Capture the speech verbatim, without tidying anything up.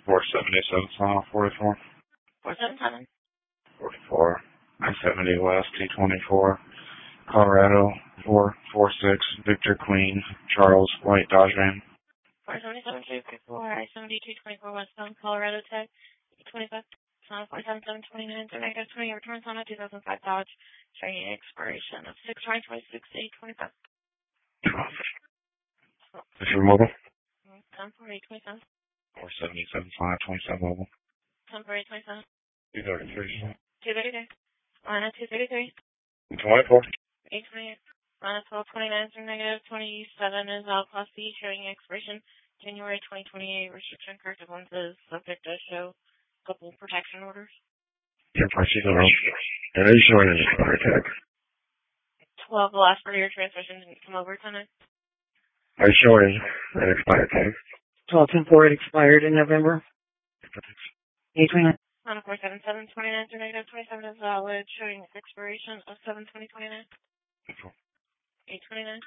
four seventy-seven, Final forty-four. four seventy-seven. forty-four. I seventy West, T twenty-four. Colorado, four four six. Victor Queen, Charles, White Dodge van. four seventy-seven, two fifty-four. I seventy, two twenty-four westbound, Colorado Tech. twenty-five. Son four seven seven twenty-nine. So negative twenty. Returns on a two thousand five Dodge. Showing expiration of six twenty twenty-six, eight twenty-five. Is your mobile? ten four eight twenty-seven. four seventy-seven, five twenty-seven mobile. ten four eight twenty-seven. two thirty-three. two thirty-three. Line two thirty-three. twenty-four. eight twenty-eight. Line twelve twenty-nine through negative twenty-seven is out class C, showing expiration January twenty twenty-eight. Restriction corrective lenses subject to show couple protection orders. Your partial road. And are you showing an expired tag? twelve, the last part of your transmission didn't come over tonight. Are you showing an expired tag? twelve ten four, it expired in November. eight twenty-nine. On four seven seven twenty-nine through negative twenty-seven is valid, showing expiration of seven twenty twenty-nine. eight twenty-nine.